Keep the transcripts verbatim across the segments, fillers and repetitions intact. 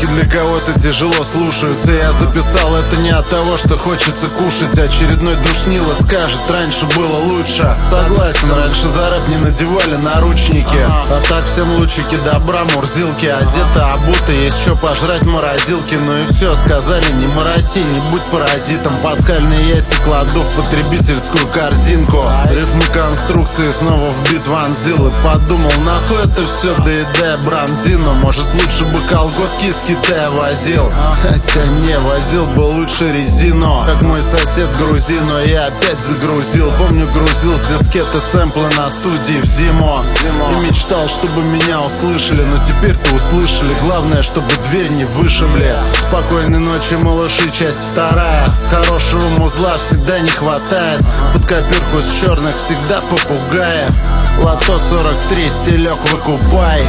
для кого-то тяжело слушаются. Я записал это не от того, что хочется кушать. Очередной душнило скажет, раньше было лучше. Согласен, раньше за рэп не надевали наручники. А так всем лучики добра, мурзилки. Одета, обута, есть что пожрать в морозилке. Ну и все, сказали, не мороси, не будь паразитом. Пасхальные яйца кладу в потребительскую корзинку. Рифмы конструкции снова в бит вонзил. И подумал, нахуй это все, доедая бронзину. Может лучше бы колготки из Китая возил. Хотя не, возил бы лучше резину. Как мой сосед грузин, но я опять загрузил. Помню, грузил с дискеты сэмплы на студии в зиму. И мечтал, чтобы меня услышали. Но теперь-то услышали. Главное, чтобы дверь не вышибли. Спокойной ночи, малыши, часть вторая. Хорошего музла всегда не хватает. Под копирку с черных всегда попугая. Лото сорок три, стилек выкупай.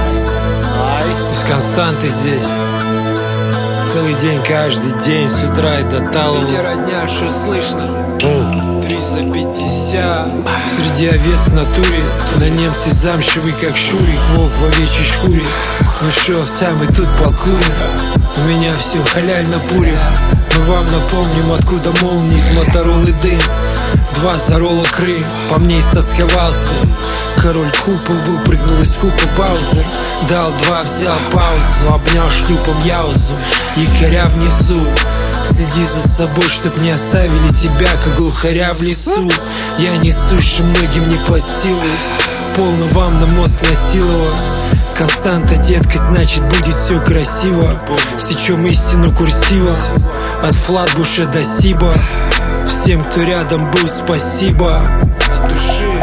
Из Константы здесь целый день, каждый день, с утра и до талого. Где родня, что слышно? Три за пятьдесят. Среди овец в натуре на немце замшевый, как Шурик. Волк в овечьей шкуре. Ну шо, овца, мы тут покурим. У меня все халяль на пуре. Мы вам напомним, откуда молнии из Моторолы дым. Два зарола Крым, по мне истосковался. Король Купа выпрыгнул из купа Баузер. Дал два, взял паузу, обнял шлюпом Яузу. Якоря внизу, следи за собой, чтоб не оставили тебя, как глухаря в лесу. Я несущий, многим не по силу. Полно вам на мозг насиловал. Константа, детка, значит будет все красиво. Сечем истину курсива. От Флатбуша до Сиба. Всем, кто рядом был, спасибо. От души.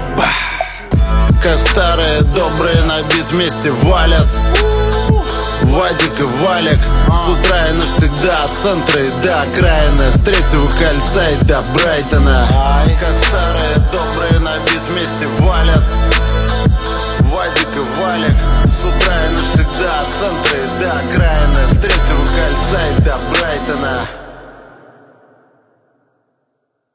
Как старые добрые на бит вместе валят. Вадик и Валик. С утра и навсегда от центра и до окраины. С третьего кольца и до Брайтона. Как старые добрые на бит вместе валят. Вадик и Валик. С утра и навсегда от центра и до окраины. С третьего кольца и до Брайтона.